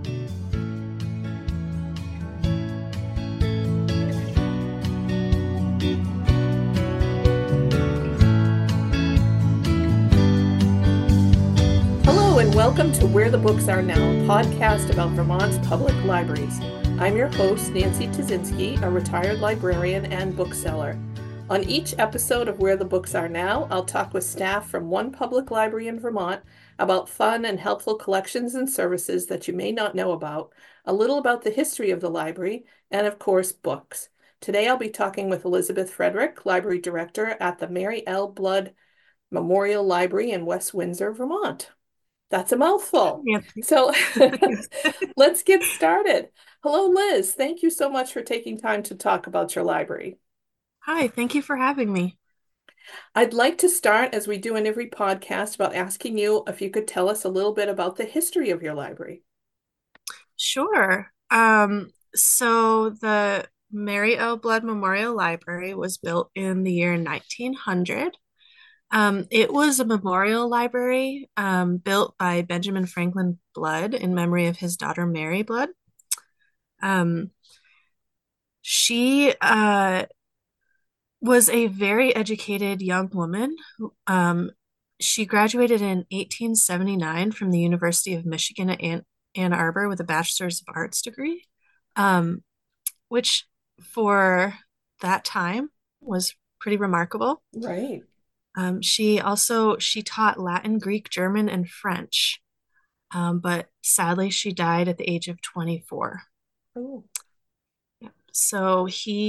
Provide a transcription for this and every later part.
Hello and welcome to Where the Books Are Now, a podcast about Vermont's public libraries. I'm your host, Nancy Tazinski, a retired librarian and bookseller. On each episode of Where the Books Are Now, I'll talk with staff from one public library in Vermont about fun and helpful collections and services that you may not know about, a little about the history of the library, and of course, books. Today I'll be talking with Elizabeth Frederick, Library Director at the Mary L. Blood Memorial Library in West Windsor, Vermont. That's a mouthful. Nancy. So let's get started. Hello, Liz. Thank you so much for taking time to talk about your library. Hi, thank you for having me. I'd like to start, as we do in every podcast, about asking you if you could tell us a little bit about the history of your library. Sure. So the Mary L. Blood Memorial Library was built in the year 1900. It was a memorial library built by Benjamin Franklin Blood in memory of his daughter Mary Blood. Um, she was a very educated young woman. She graduated in 1879 from the University of Michigan at Ann Arbor with a Bachelor's of Arts degree, um, which for that time was pretty remarkable. Right. She taught Latin, Greek, German, and French, but sadly she died at the age of 24. Oh, So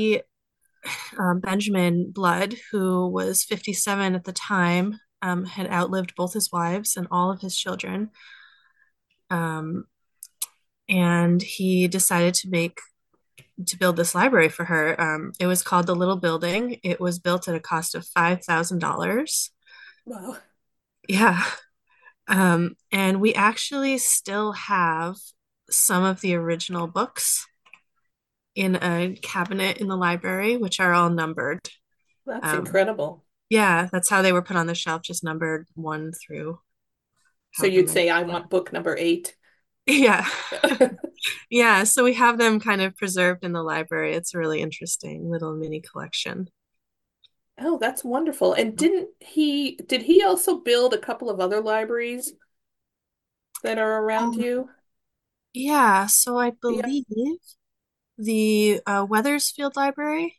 Benjamin Blood, who was 57 at the time, had outlived both his wives and all of his children. Um, and he decided to build this library for her. It was called the Little Building. It was built at a cost of $5,000. wow. Yeah. And we actually still have some of the original books in a cabinet in the library, which are all numbered. That's Um, incredible. yeah, that's how they were put on the shelf, just numbered one through So however you'd many. say, I want book number 8. Yeah. Yeah, so we have them kind of preserved in the library. It's a really interesting little mini collection. Oh, that's wonderful. And did he also build a couple of other libraries that are around Um, you? yeah, so I Yeah. believe the Weathersfield Library,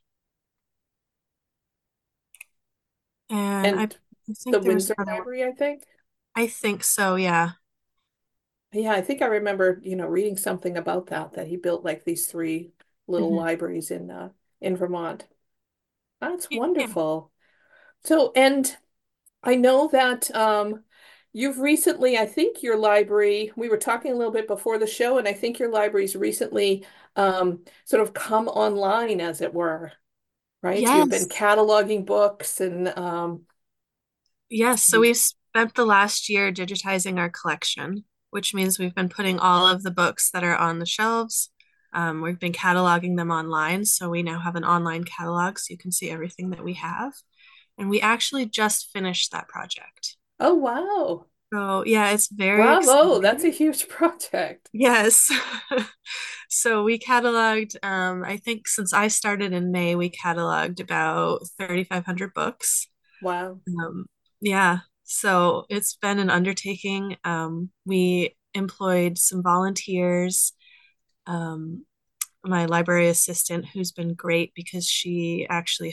and I, And I the think there was Windsor another one. Library, I think. I think so, yeah. Yeah, I think I remember, reading something about that he built like these 3 little Mhm. libraries in Vermont. That's Yeah. wonderful. So, and I know that you've recently, I think your library, we were talking a little bit before the show, and I think your library's recently sort of come online, as it were, right? You've been Yes. cataloging books and Yes, so we've spent the last year digitizing our collection, which means we've been putting all of the books that are on the shelves. We've been cataloging them online, so we now have an online catalog so you can see everything that we have. And we actually just finished that project. oh wow. So, yeah, it's very Bravo, that's a exciting. huge project. Yes. So we cataloged, I think since I started in May, we cataloged about 3,500 books. Wow. Um, yeah, so it's been an undertaking. We employed some volunteers, um, my library assistant, who's been great because she actually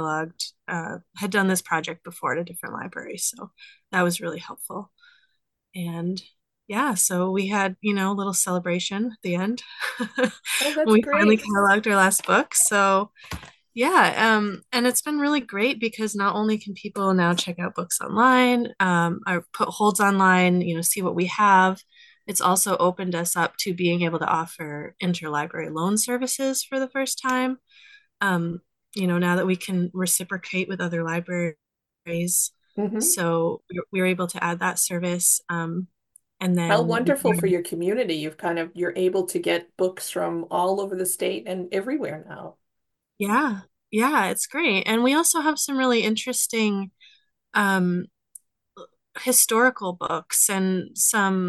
had done this project before at a different library. So that was really helpful. And yeah, so we had, a little celebration at the end. Oh, that's We finally great. cataloged our last book. So yeah, and it's been really great because not only can people now check out books online, or put holds online, see what we have. It's also opened us up to being able to offer interlibrary loan services for the first time. Um, now that we can reciprocate with other libraries, Hmm. so we were able to add that service. And How then, wonderful for your community. You're able to get books from all over the state and everywhere now. yeah, yeah, it's great. And we also have some really interesting um, historical books and some.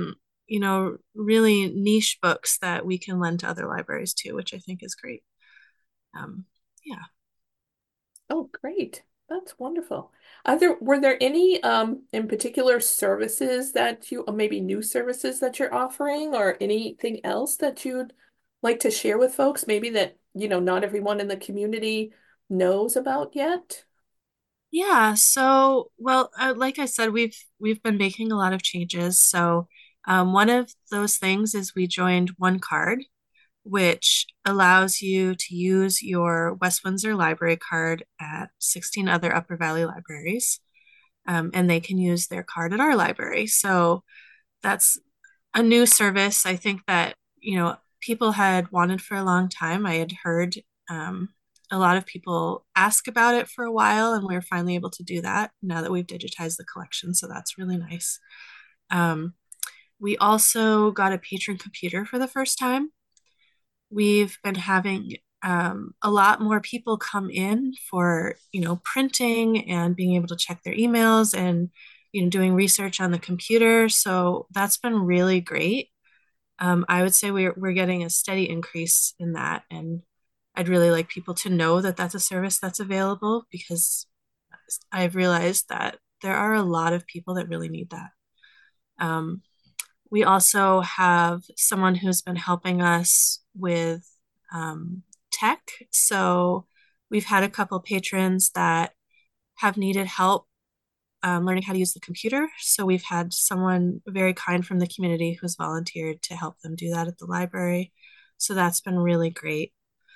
really niche books that we can lend to other libraries too, which I think is great. Um, yeah. Oh, great. That's wonderful. Were there any in particular services that you, or maybe new services that you're offering, or anything else that you'd like to share with folks, maybe that, not everyone in the community knows about yet? Yeah, so well, like I said, we've been making a lot of changes. So one of those things is we joined One Card, which allows you to use your West Windsor library card at 16 other Upper Valley libraries, and they can use their card at our library. So that's a new service I think that, people had wanted for a long time. I had heard um, a lot of people ask about it for a while, and we are finally able to do that now that we've digitized the collection. So that's really nice. Um, we also got a patron computer for the first time. We've been having a lot more people come in for, printing and being able to check their emails and, doing research on the computer. So that's been really great. I would say we're getting a steady increase in that, and I'd really like people to know that that's a service that's available because I've realized that there are a lot of people that really need that. Um, we also have someone who's been helping us with um, tech. So we've had a couple patrons that have needed help learning how to use the computer. So we've had someone very kind from the community who's volunteered to help them do that at the library. So that's been really great.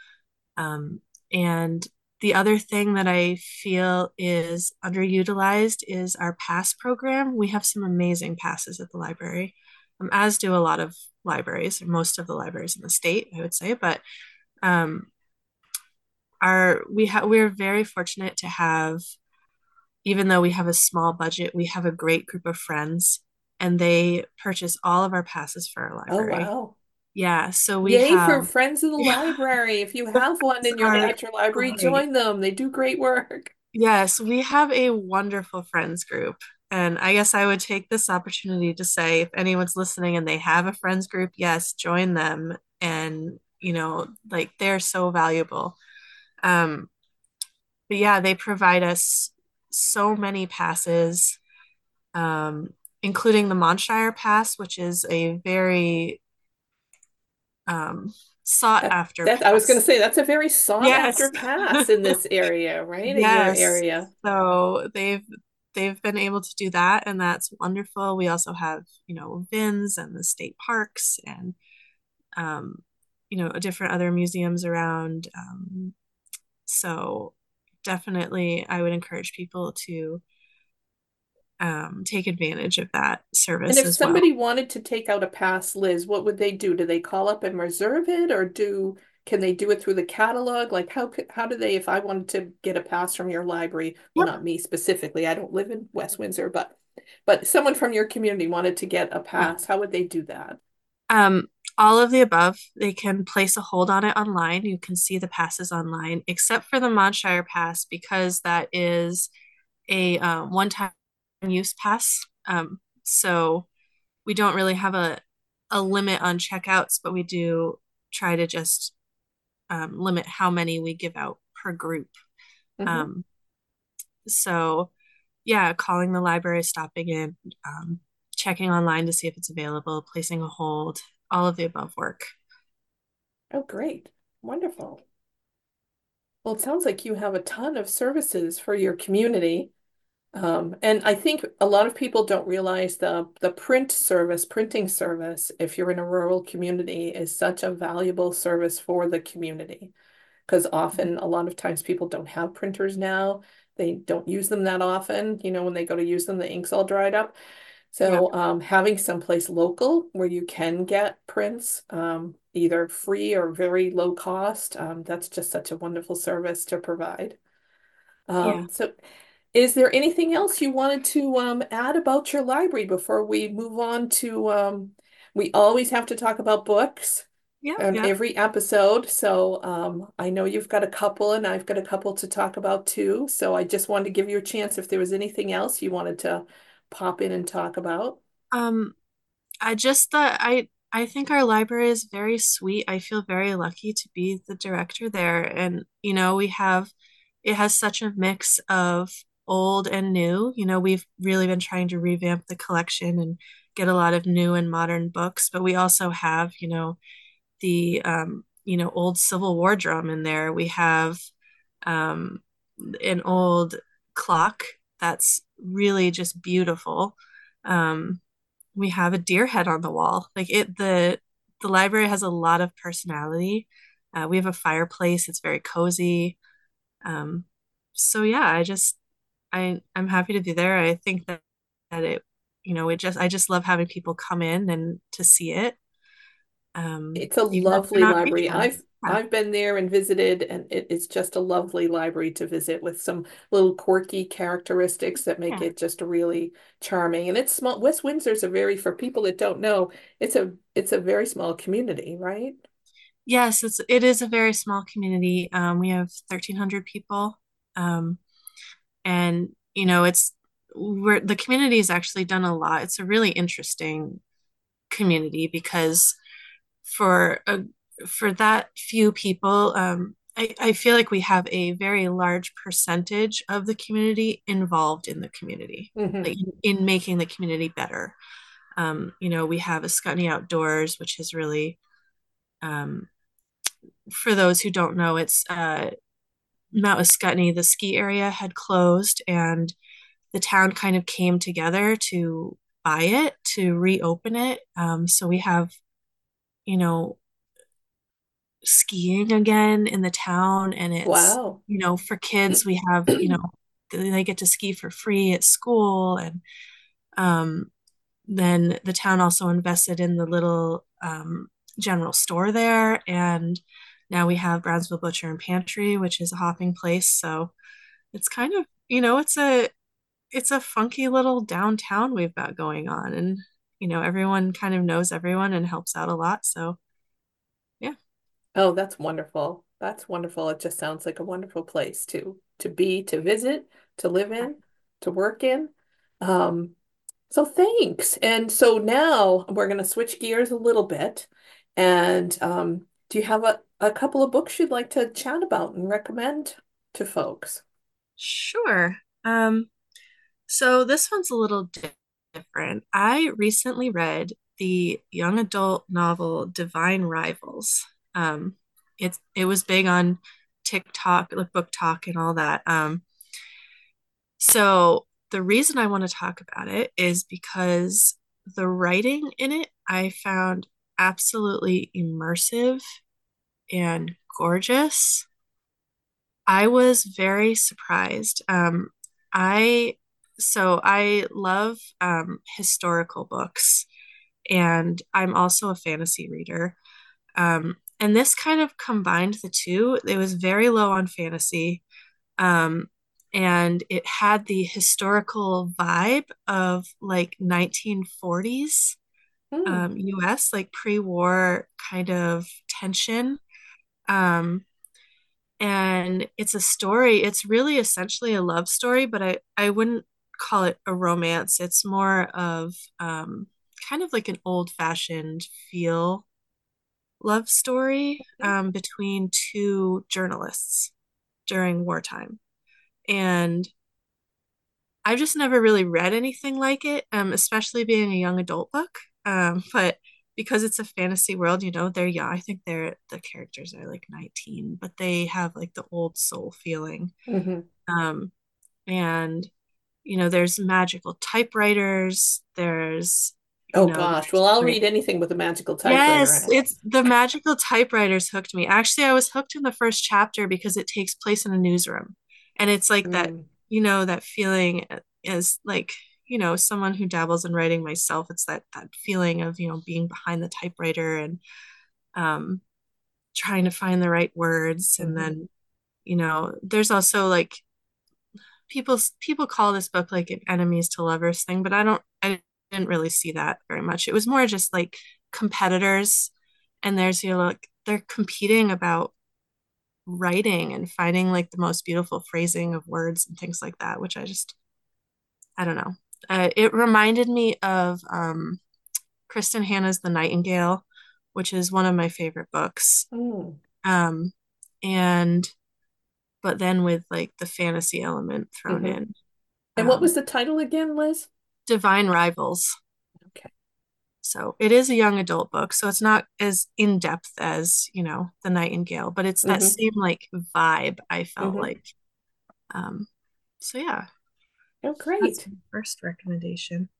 And the other thing that I feel is underutilized is our pass program. We have some amazing passes at the library, as do a lot of libraries, or most of the libraries in the state, I would say. But um, we're very fortunate to have, even though we have a small budget, we have a great group of friends, and they purchase all of our passes for our Oh, library. wow. Yeah, so we Yay have, for Friends of the yeah, Library. If you have one in your are at your library, great. join them. They do great work. Yes, we have a wonderful friends group. And I guess I would take this opportunity to say if anyone's listening and they have a friends group, yes, join them. And, like they're so valuable. Um, but yeah, they provide us so many passes, um, including the Monshire Pass, which is a very um, sought after I was going to pass. say that's a very sought Yes. after pass in this area, right? In your Yes. area. So they've been able to do that, and that's wonderful. We also have, VINs and the state parks and um, different other museums around. So definitely I would encourage people to take advantage of that And service if as well. somebody wanted to take out a pass, Liz, what would they do? Do they call up and reserve it, or can they do it through the catalog? Like how do they, if I wanted to get a pass from your library, well, Yep. not me specifically, I don't live in West Windsor, but someone from your community wanted to get a Yeah. pass, how would they do that? Um, all of the above. They can place a hold on it online. You can see the passes online, except for the Monshire Pass because that is a one-time use pass. So we don't really have a limit on checkouts, but we do try to just limit how many we give out per group. Hmm. Um, so yeah, calling the library, stopping in, checking online to see if it's available, placing a hold, all of the above work. Oh, great. Wonderful. Well, it sounds like you have a ton of services for your community. And I think a lot of people don't realize the printing service, if you're in a rural community, is such a valuable service for the community. Because often, a lot of times, people don't have printers now. They don't use them that often. When they go to use them, the ink's all dried up. Yep. So, having someplace local where you can get prints, either free or very low cost, that's just such a wonderful service to provide. Yeah. So is there anything else you wanted to add about your library before we move on to we always have to talk about books Yep. on Yep. every episode. So I know you've got a couple and I've got a couple to talk about too. So I just wanted to give you a chance if there was anything else you wanted to pop in and talk about. Um, I just thought I think our library is very sweet. I feel very lucky to be the director there. And, we have it has such a mix of old and new. We've really been trying to revamp the collection and get a lot of new and modern books, but we also have, the old Civil War drum in there. We have um an old clock that's really just beautiful. Um, we have a deer head on the wall. The library has a lot of personality. We have a fireplace. It's very cozy. Um, so yeah, I'm happy to be there. I think that I just love having people come in and to see it. It's a Even if lovely they're not library. patrons. Yeah. I've been there and visited, and it's just a lovely library to visit with some little quirky characteristics that make Yeah. it just really charming. And it's small. West Windsor's a very, for people that don't know, it's a very small community, right? Yes, it is a very small community. We have 1,300 people. Um, and the community has actually done a lot. It's a really interesting community because for a for that few people, I feel like we have a very large percentage of the community involved in the community, like Hmm. in making the community better. We have a Scotney Outdoors, which is really, um, for those who don't know, it's Mount Ascutney, the ski area had closed, and the town kind of came together to buy it, to reopen it. So we have, you know, skiing again in the town, and it's, Wow. for kids, we have, they get to ski for free at school. And um, then the town also invested in the little general store there. And now we have Brownsville Butcher and Pantry, which is a hopping place. So it's kind of, it's a funky little downtown we've got going on. And, everyone kind of knows everyone and helps out a lot. So yeah. Oh, that's wonderful. That's wonderful. It just sounds like a wonderful place to be, to visit, to live in, to work in. Um, so thanks. And so now we're going to switch gears a little bit. And do you have a couple of books you'd like to chat about and recommend to folks? Sure. So this one's a little different. I recently read the young adult novel Divine Rivals. Um, it was big on TikTok, like Book Talk and all that. So the reason I want to talk about it is because the writing in it I found absolutely immersive and gorgeous. I was very surprised. I I love historical books, and I'm also a fantasy reader. And this kind of combined the two. It was very low on fantasy, um, and it had the historical vibe of like 1940s Hmm. US, like pre-war kind of tension. Um, and it's a story. It's really essentially a love story, but I wouldn't call it a romance. It's more of kind of like an old-fashioned feel love story between two journalists during wartime. And I've just never really read anything like it, especially being a young adult book. But because it's a fantasy world, they're young. I think the characters are like 19, but they have like the old soul feeling. Hmm. Um, and there's magical typewriters. Oh gosh. There's Well, I'll like read anything with a magical typewriter in yes, it. it's the magical typewriters hooked me. Actually, I was hooked in the first chapter because it takes place in a newsroom. And it's like that, Mm. that feeling is like, someone who dabbles in writing myself, it's that feeling of, being behind the typewriter and um trying to find the right words. And Hmm. then, there's also like people call this book like an enemies to lovers thing, but I didn't really see that very much. It was more just like competitors, and like they're competing about writing and finding like the most beautiful phrasing of words and things like that, which I don't know. It reminded me of Kristen Hanna's The Nightingale, which is one of my favorite books. Mm. Um, and but then with like the fantasy element thrown Hmm. in. And what Um, was the title again, Liz? Divine Rivals. Okay. So it is a young adult book, so it's not as in depth as, The Nightingale, but it's that Hmm. same like vibe I felt Hmm. like. Um, so yeah, Oh, that's great. my first recommendation.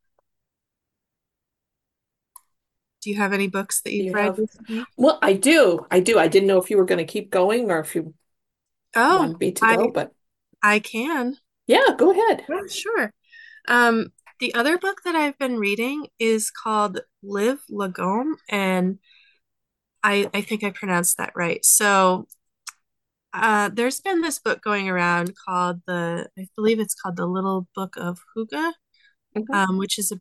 Do you have any books that Do you've you read have? recently? Well, I do. I do. I didn't know if you were going to keep going or if you Oh, wanted me to go, I but I can. yeah, go ahead. Yeah, sure. Um, the other book that I've been reading is called Live Lagome, and I think I pronounced that right. So there's been this book going around called I believe it's called The Little Book of Huga, Hmm. which is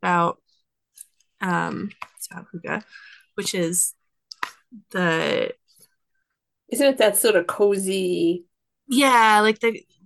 it's about Huga, which is the, Isn't it that sort of cozy? yeah, like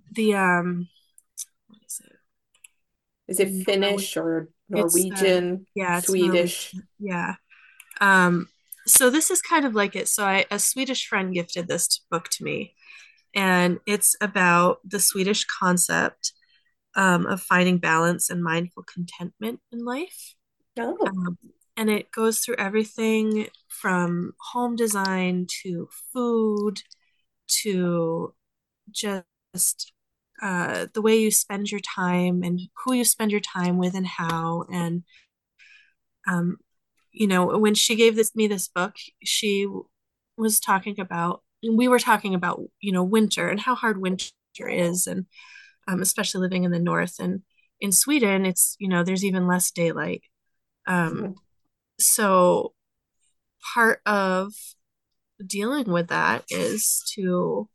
what is it? Is it Norway. Finnish or It's Norwegian, yeah, it's Swedish? Norwegian. Yeah. Um, so this is kind of like it. So a Swedish friend gifted this book to me, and it's about the Swedish concept of finding balance and mindful contentment in life. Oh. Um, and it goes through everything from home design to food to just the way you spend your time and who you spend your time with and how. And um, when she gave me this book, she was talking about, we were talking about, winter and how hard winter is, and especially living in the north. And in Sweden, it's, there's even less daylight. Um, Mhm. so part of dealing with that is to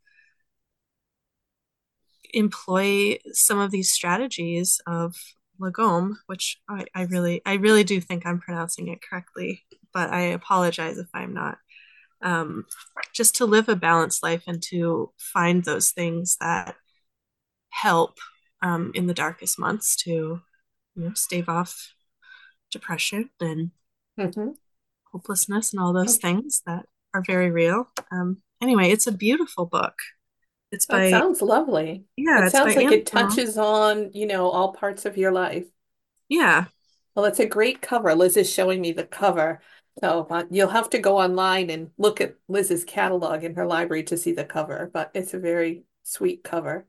employ some of these strategies of Lagom, which I really do think I'm pronouncing it correctly, but I apologize if I'm not. Um, just to live a balanced life and to find those things that help in the darkest months to, stave off depression and Mhm. hopelessness and all those things that are very real. Anyway, it's a beautiful book. It's That by, sounds lovely. yeah, It it's by sounds like Anne it Sloan. touches on, all parts of your life. Yeah. Well, it's a great cover. Liz is showing me the cover. So you'll have to go online and look at Liz's catalog in her library to see the cover, but it's a very sweet cover.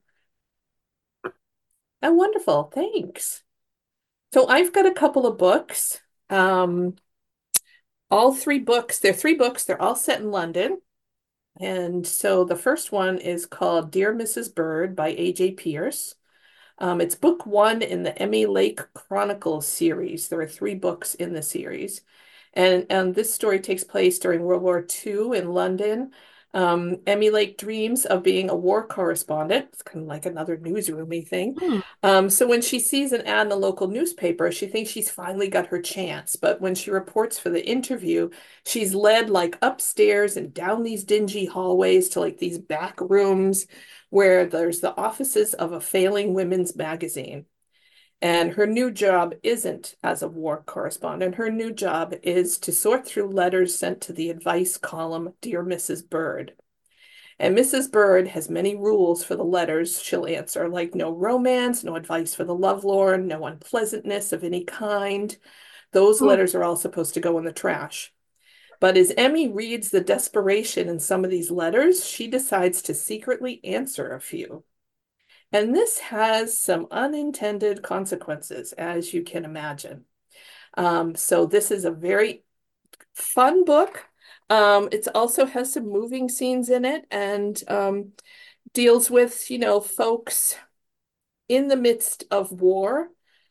Oh, wonderful. Thanks. So I've got a couple of books. Um, all three books, they're three books, they're all set in London. And so the first one is called Dear Mrs. Bird by A.J. Pierce. It's book one in the Emmy Lake Chronicles series. There are three books in the series. And this story takes place during World War II in London. Emmy Lake dreams of being a war correspondent. It's kind of like another newsroomy thing. Hmm. So when she sees an ad in a local newspaper, she thinks she's finally got her chance. But when she reports for the interview, she's led like upstairs and down these dingy hallways to like these back rooms where there's the offices of a failing women's magazine. And her new job isn't as a war correspondent. Her new job is to sort through letters sent to the advice column, Dear Mrs. Bird. And Mrs. Bird has many rules for the letters she'll answer, like no romance, no advice for the lovelorn, no unpleasantness of any kind. Those Hmm. letters are all supposed to go in the trash. But as Emmy reads the desperation in some of these letters, she decides to secretly answer a few. And this has some unintended consequences, as you can imagine. So this is a very fun book. It also has some moving scenes in it and deals with, folks in the midst of war,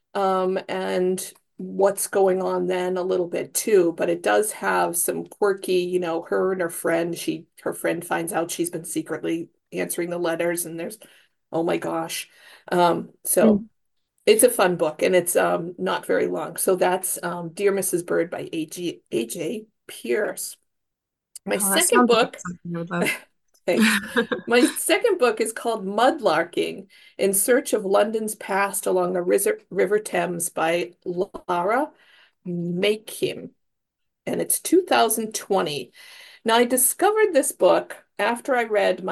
and what's going on then a little bit too. But it does have some quirky, her and her friend finds out she's been secretly answering the letters, and there's, oh my gosh. So Hmm. it's a fun book and it's not very long. So that's Dear Mrs. Bird by A.J. Pierce. My Oh, that second sounds like book, something I would love. thanks. My second book is called Mudlarking In Search of London's Past Along the River Thames by Lara Make Him, and it's 2020. Now, I discovered this book after I read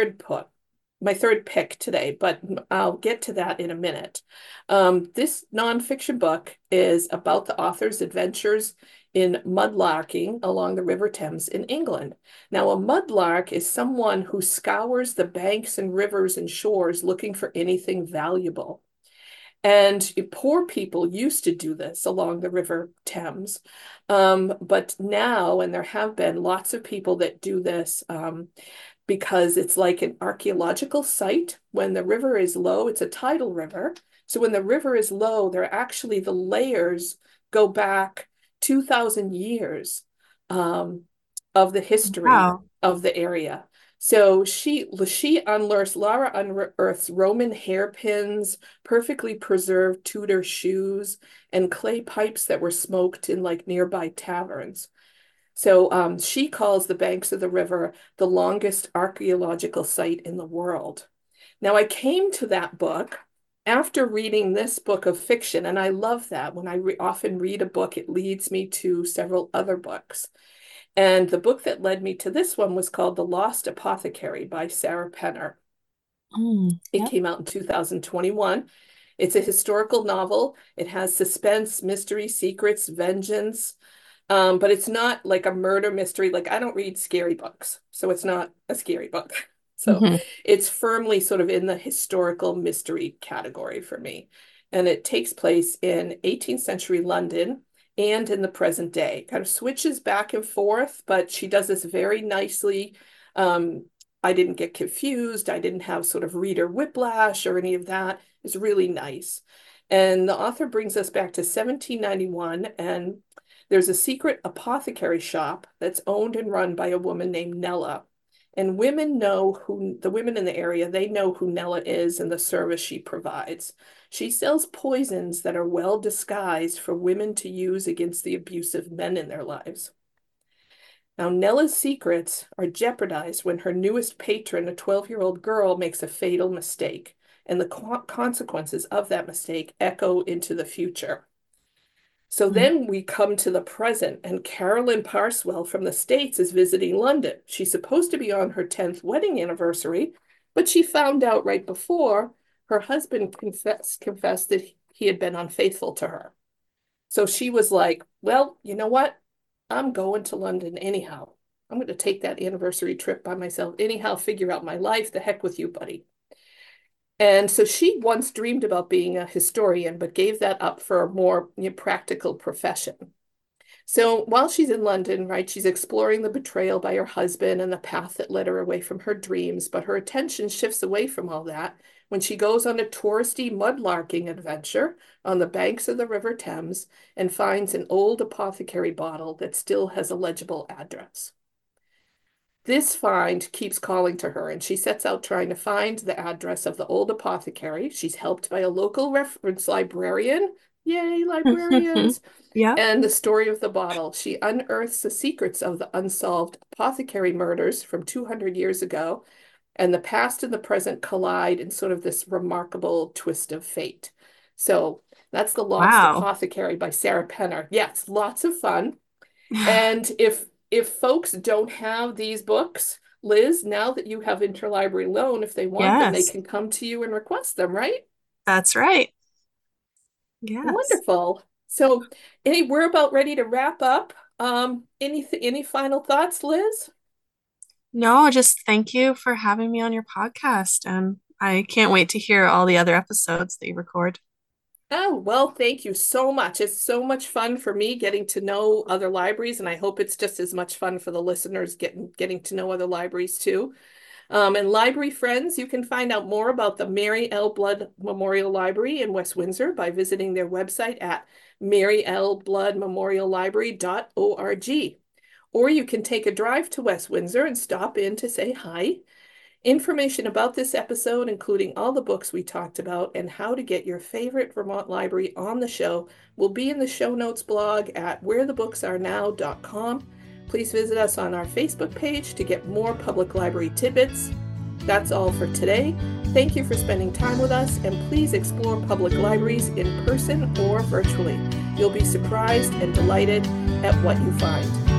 my third pick today, but I'll get to that in a minute. This nonfiction book is about the author's adventures in mudlarking along the River Thames in England. Now, a mudlark is someone who scours the banks and rivers and shores looking for anything valuable. And poor people used to do this along the River Thames. But now, and there have been lots of people that do this because it's like an archaeological site. When the river is low, it's a tidal river. So when the river is low, the layers go back 2,000 years of the history of the area. So Lara unearths Roman hairpins, perfectly preserved Tudor shoes, and clay pipes that were smoked in like nearby taverns. So she calls the banks of the river the longest archaeological site in the world. Now, I came to that book after reading this book of fiction, and I love that. When I often read a book, it leads me to several other books. And the book that led me to this one was called The Lost Apothecary by Sarah Penner. It came out in 2021. It's a historical novel. It has suspense, mystery, secrets, vengeance, but it's not like a murder mystery. Like, I don't read scary books, so it's not a scary book. So it's firmly sort of in the historical mystery category for me. And it takes place in 18th century London and in the present day. Kind of switches back and forth, but she does this very nicely. I didn't get confused. I didn't have sort of reader whiplash or any of that. It's really nice. And the author brings us back to 1791, and there's a secret apothecary shop that's owned and run by a woman named Nella. And the women in the area, they know who Nella is and the service she provides. She sells poisons that are well disguised for women to use against the abusive men in their lives. Now, Nella's secrets are jeopardized when her newest patron, a 12-year-old girl, makes a fatal mistake, and the consequences of that mistake echo into the future. So then we come to the present, and Carolyn Parswell from the States is visiting London. She's supposed to be on her 10th wedding anniversary, but she found out right before her husband confessed that he had been unfaithful to her. So she was like, well, you know what? I'm going to London anyhow. I'm going to take that anniversary trip by myself anyhow, figure out my life. The heck with you, buddy. And so she once dreamed about being a historian, but gave that up for a more practical profession. So while she's in London, right, she's exploring the betrayal by her husband and the path that led her away from her dreams, but her attention shifts away from all that when she goes on a touristy mudlarking adventure on the banks of the River Thames and finds an old apothecary bottle that still has a legible address. This find keeps calling to her, and she sets out trying to find the address of the old apothecary. She's helped by a local reference librarian. Yay, librarians. And the story of the bottle. She unearths the secrets of the unsolved apothecary murders from 200 years ago, and the past and the present collide in sort of this remarkable twist of fate. So that's The Lost Apothecary by Sarah Penner. Yes, lots of fun. And if folks don't have these books, Liz, now that you have interlibrary loan, if they want them, they can come to you and request them, right? That's right. Yes. Wonderful. So we're about ready to wrap up. Any final thoughts, Liz? No, just thank you for having me on your podcast. And I can't wait to hear all the other episodes that you record. Oh, well, thank you so much. It's so much fun for me getting to know other libraries, and I hope it's just as much fun for the listeners getting to know other libraries too. And library friends, you can find out more about the Mary L. Blood Memorial Library in West Windsor by visiting their website at marylbloodmemoriallibrary.org. Or you can take a drive to West Windsor and stop in to say hi. Information about this episode, including all the books we talked about and how to get your favorite Vermont library on the show, will be in the show notes blog at wherethebooksarenow.com. Please visit us on our Facebook page to get more public library tidbits. That's all for today. Thank you for spending time with us, and please explore public libraries in person or virtually. You'll be surprised and delighted at what you find.